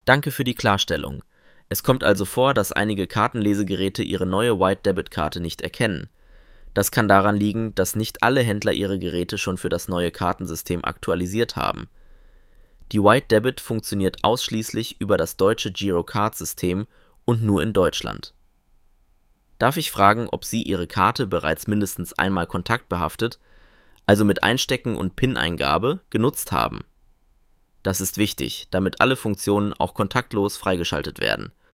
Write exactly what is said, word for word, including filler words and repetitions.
Danke für die Klarstellung. Es kommt also vor, dass einige Kartenlesegeräte ihre neue White-Debit-Karte nicht erkennen. Das kann daran liegen, dass nicht alle Händler ihre Geräte schon für das neue Kartensystem aktualisiert haben. Die White Debit funktioniert ausschließlich über das deutsche Girocard-System und nur in Deutschland. Darf ich fragen, ob Sie Ihre Karte bereits mindestens einmal kontaktbehaftet, also mit Einstecken und PIN-Eingabe, genutzt haben? Das ist wichtig, damit alle Funktionen auch kontaktlos freigeschaltet werden.